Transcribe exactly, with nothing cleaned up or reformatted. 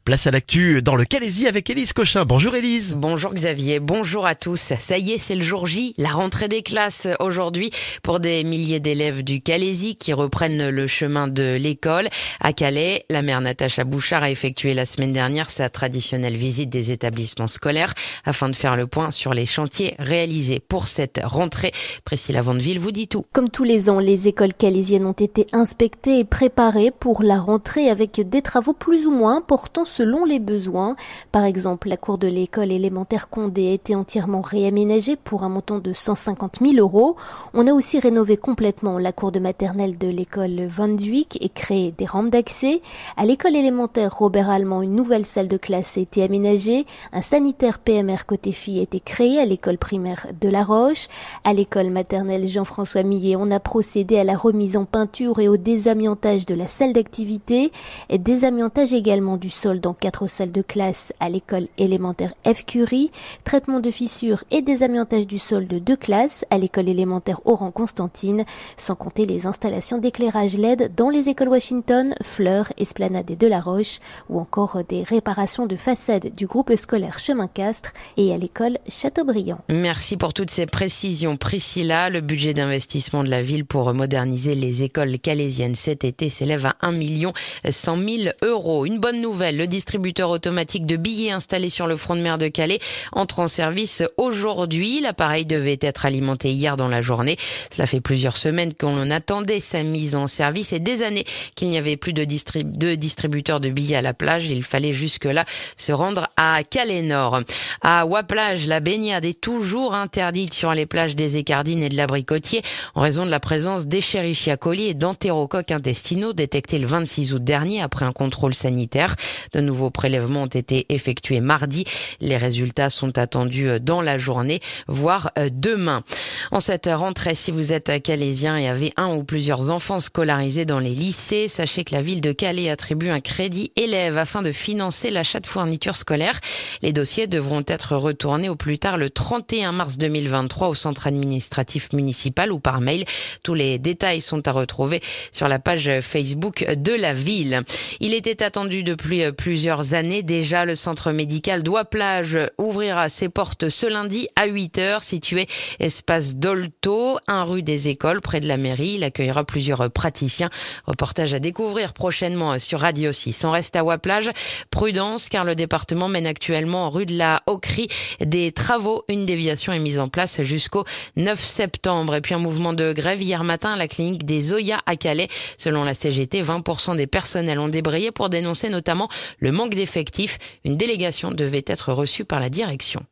Place à l'actu dans le Calaisis avec Élise Cochin. Bonjour Élise. Bonjour Xavier, bonjour à tous. Ça y est, c'est le jour J, la rentrée des classes aujourd'hui pour des milliers d'élèves du Calaisis qui reprennent le chemin de l'école. À Calais, la maire Natacha Bouchard a effectué la semaine dernière sa traditionnelle visite des établissements scolaires afin de faire le point sur les chantiers réalisés pour cette rentrée. Priscilla Vandeville vous dit tout. Comme tous les ans, les écoles calaisiennes ont été inspectées et préparées pour la rentrée avec des travaux plus ou moins importants selon les besoins. Par exemple, la cour de l'école élémentaire Condé a été entièrement réaménagée pour un montant de cent cinquante mille euros. On a aussi rénové complètement la cour de maternelle de l'école Van Duyck et créé des rampes d'accès. À l'école élémentaire Robert Allemand, une nouvelle salle de classe a été aménagée. Un sanitaire P M R côté filles a été créé à l'école primaire de La Roche. À l'école maternelle Jean-François Millet, on a procédé à la remise en peinture et au désamiantage de la salle d'activité et désamiantage également du sol dans quatre salles de classe à l'école élémentaire F. Curie, traitement de fissures et désamiantage du sol de deux classes à l'école élémentaire Oran-Constantine, sans compter les installations d'éclairage L E D dans les écoles Washington, Fleurs, Esplanade et de la Roche, ou encore des réparations de façades du groupe scolaire Chemin Castres et à l'école Châteaubriand. Merci pour toutes ces précisions, Priscilla. Le budget d'investissement de la ville pour moderniser les écoles calaisiennes cet été s'élève à un million cent mille euros. Une bonne nouvelle, le distributeur automatique de billets installé sur le front de mer de Calais entre en service aujourd'hui. L'appareil devait être alimenté hier dans la journée. Cela fait plusieurs semaines qu'on attendait sa mise en service et des années qu'il n'y avait plus de, distrib- de distributeur de billets à la plage. Il fallait jusque-là se rendre à Calais Nord. À Waplage, la baignade est toujours interdite sur les plages des Écardines et de l'Abricotier en raison de la présence d'Escherichia coli et d'entérocoques intestinaux détectés le vingt-six août dernier après un contrôle sanitaire. De nouveaux prélèvements ont été effectués mardi. Les résultats sont attendus dans la journée, voire demain. En cette rentrée, si vous êtes calaisien et avez un ou plusieurs enfants scolarisés dans les lycées, sachez que la ville de Calais attribue un crédit élève afin de financer l'achat de fournitures scolaires. Les dossiers devront être retournés au plus tard le trente et un mars deux mille vingt-trois au centre administratif municipal ou par mail. Tous les détails sont à retrouver sur la page Facebook de la ville. Il était attendu depuis plusieurs années déjà. Le centre médical d'Ouaplage ouvrira ses portes ce lundi à huit heures, situé espace Dolto, un rue des Écoles, près de la mairie. Il accueillera plusieurs praticiens. Reportage à découvrir prochainement sur Radio six. On reste à Ouaplage. Prudence, car le département mène actuellement rue de la Haucrie des travaux. Une déviation est mise en place jusqu'au neuf septembre. Et puis un mouvement de grève hier matin à la clinique des Zoya à Calais. Selon la C G T, vingt pour cent des personnels ont débrayé pour dénoncer notamment le manque d'effectifs. Une délégation devait être reçue par la direction.